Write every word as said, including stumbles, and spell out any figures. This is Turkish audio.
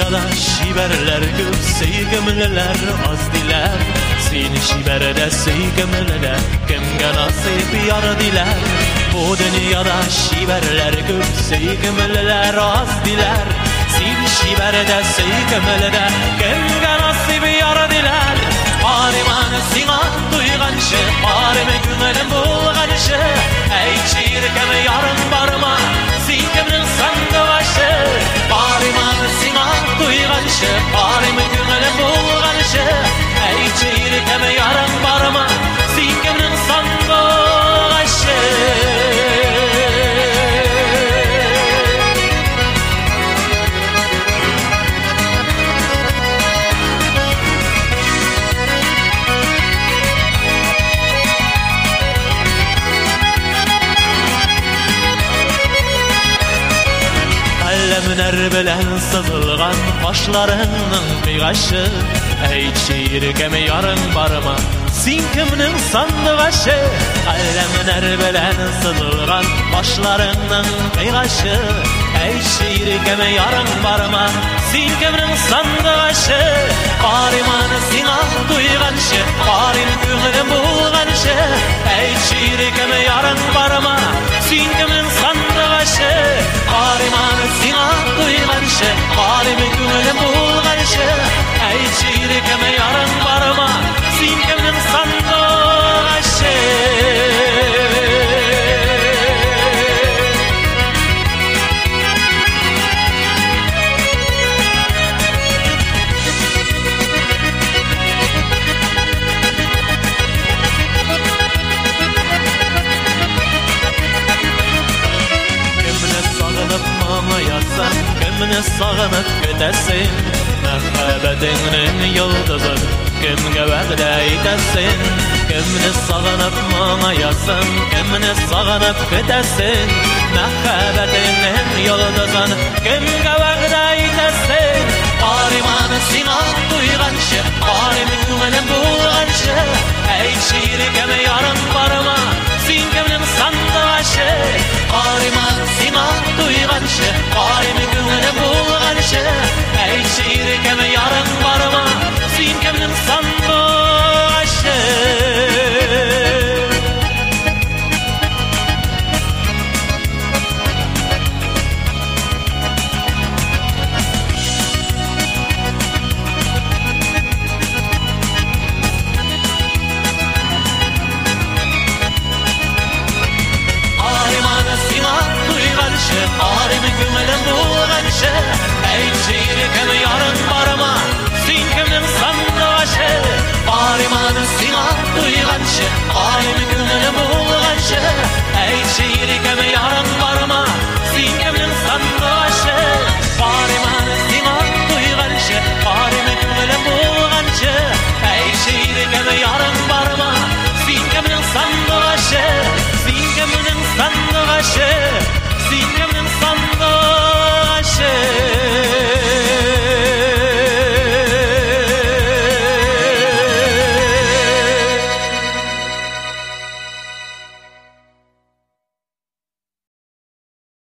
dünyada şiberler köp, sevgimliler az diler. Seni şiberde sevgimliler kimge nasip yar diler. Bu dünyada şiberler köp, sevgimliler az diler. Seni şiberde sevgimliler kimge nasip yar diler. Arimanı sina duyganşı, arime gümelim bulganşı. Ey çirkeme yarın barma, sinkemnin sandı başı. Arimanı sina duyganşı, arime gümelim bulganşı. Ey çirkeme yarın barma, sinkemnin sandı başı. Müner bilen sızılgan başlarının kıygaşı. Ey çirkeme yarın barma, sin kimnin sandıgaşı. Müner bilen sızılgan başlarının kıygaşı. Ey çirkeme yarın barma, sin kimnin sandıgaşı. Arimanı sina duyganşı, arim güngülüm bulganşı. Ey çirkeme yarın barma, sin kimnin sandıgaşı. Arimanı sina duyganşı, arime güngülüm bulganşı. Ey çirkeme yarın barma, sin kimnin sandıgaşı. Kimni sağınıp gidersin, mehabbetinin yıldızı kimge vədə edəsin. Kimni sağınıp mana yazsın, kimni sağınıp gidersin. Mehabbetinin yıldızın kimge vədə edəsin. Arimanı sina duyganşı, arim gümelim bulganşı. Ey çirkeme yarın barma, sin kimnin sandıgaşı. Arimanı sina duyganşı, arim gümelim bulganşı. Ey çirkeme yarın barma, sin kimnin sandıgaşı. Arimi gümelim bulganşı. Ey çirkeme yarın barma, sin kimnin sandıgaşı. Arimanı sina duyganşı, arimi gümelim bulganşı.